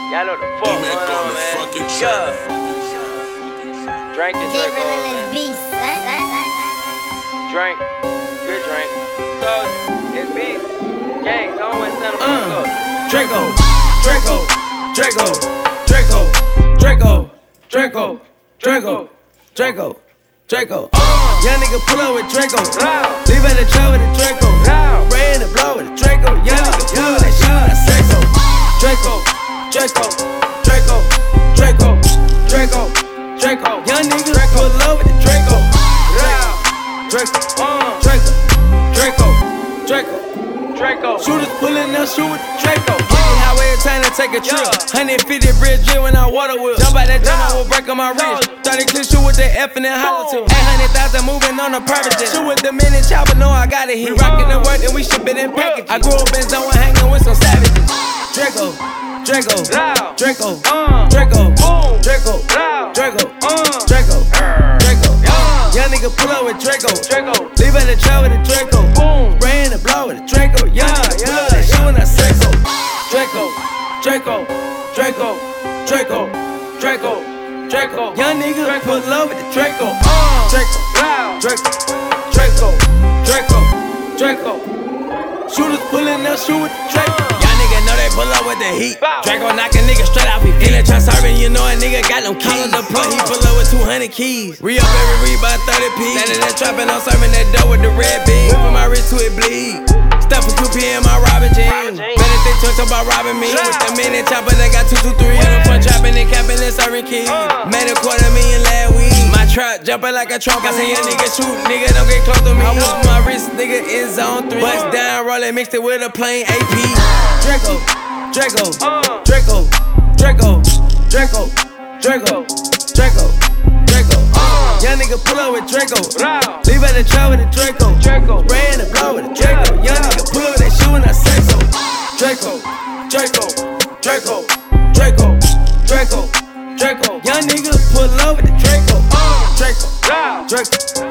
Y'all know the fuck going on, man. Yeah. Drinking, drink. Drink. Good drink. So, it's beef. Gang, don't always send them up. Draco, Draco, Draco, Draco, Draco, Draco, Draco, Draco, Draco. Young nigga pull up with Draco. Leave at the trap with the Draco. Ray in the blow with the Draco. Young nigga pull that shit on the sexo. Draco, Draco, Draco, Draco, Draco, Draco. Young nigga pull up with the Draco. Draco, Draco, Draco, Draco, Draco. Shooters pulling up, shoot with the Draco. Highway time to take a trip. 150 bridge drill when I water wheel. Jump out that jump, I will break on my wrist. 30 clip shoot with the F and then holler to 800,000 moving on the private jet. Shoot with the mini chopper, know I got it here. We rockin' the work and we ship it in packages. I grew up in zone hanging with some savages. Draco, Draco, Draco, Draco, Draco, Draco, Draco, Draco. Young nigga pull up with Draco. Leave at the trap with the Draco. Ray in the blow with the Draco. Young nigga pull up that shit when I sexo. Draco, Draco, Draco, Draco, Draco, Draco. Young nigga pull up with the Draco. Draco, Draco, Draco, Draco, Draco. Shooters pulling up, shoot with the Draco. Y'all niggas know they pull up with the heat. Draco knock a nigga straight off his feet. In the trap serving, you know a nigga got no keys. The plug, he pull up with 200 keys. Re up every read by 30 P. Standing there trapping, I'm serving that dough with the red beam. Whipping my wrist to it bleed. Step for 2 p.m. my robbing jeans. Better think twice about robbing me. With the minute chopper, they got 223 on the front trapping and capping and serving keys. Made $250,000 last week. My truck jumping like a trunk. I say, young nigga shoot, nigga don't get close to me. I want my wrist, nigga in zone 3. Bust down, roll it, mixed it with a plain AP. Draco, Draco, Draco, Draco, Draco, Draco, Draco, Draco. Young nigga pull up with Draco. Leave at the trap with the Draco. Ray in the blow with the Draco. Young nigga pull up that shit when I sexo. Draco, Draco, Draco, Draco, Draco, Draco. Young nigga pull up with the Draco. Draco, Draco.